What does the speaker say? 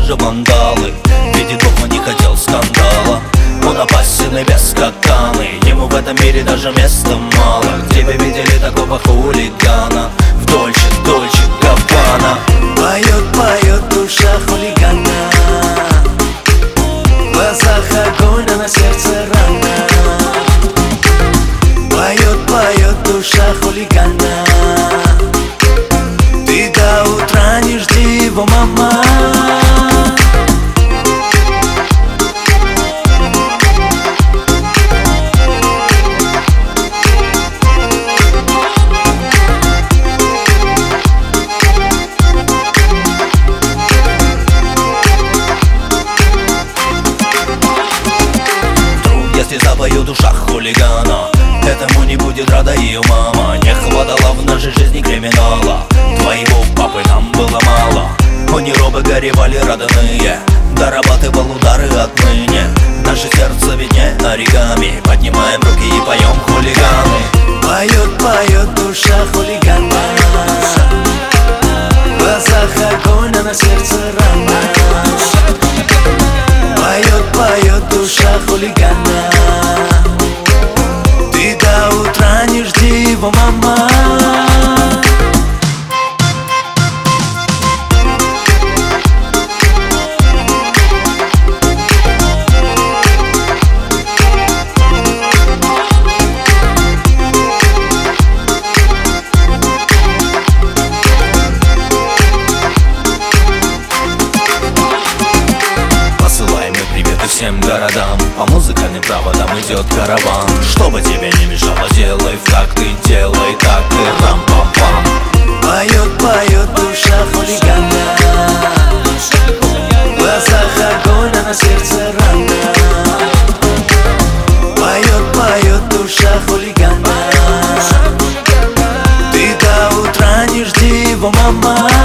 даже вандалы. Видит Бог, он не хотел скандала. Он опасен и бескатанный, ему в этом мире даже места мало. Где вы видели такого хулигана? В Дольче, Габбана. Поет душа хулигана, в глазах огонь, а на сердце рана. Поет душа хулигана, ты до утра не жди его, мама. Если запою душа хулигана, этому не будет рада ее мама. Не хватало в нашей жизни криминала, твоего папы нам было мало. Они робы горевали родные, дорабатывал удары отныне. Наше сердце виднее оригами, поднимаем руки и поем хулиганы. Поет душа хулигана, в глазах огонь, а на сердце рана. Поет душа хулигана, ты до утра не жди его, мама. Всем городам по музыкальным проводам идет караван. Чтобы тебе не мешало, делай в такт и делай так и рам-пам-пам. Поет душа хулигана, в глазах огонь, а на сердце рана. Поет душа хулигана, ты до утра не жди его, мама.